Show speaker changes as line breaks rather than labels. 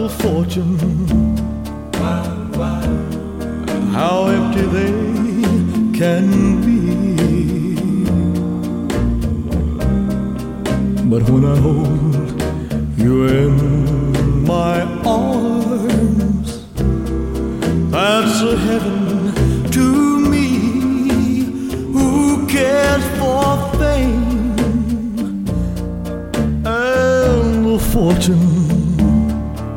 little fortune, how empty they can be. But when I hold you in my arms, that's a heaven to me. Who cares for fame and the fortune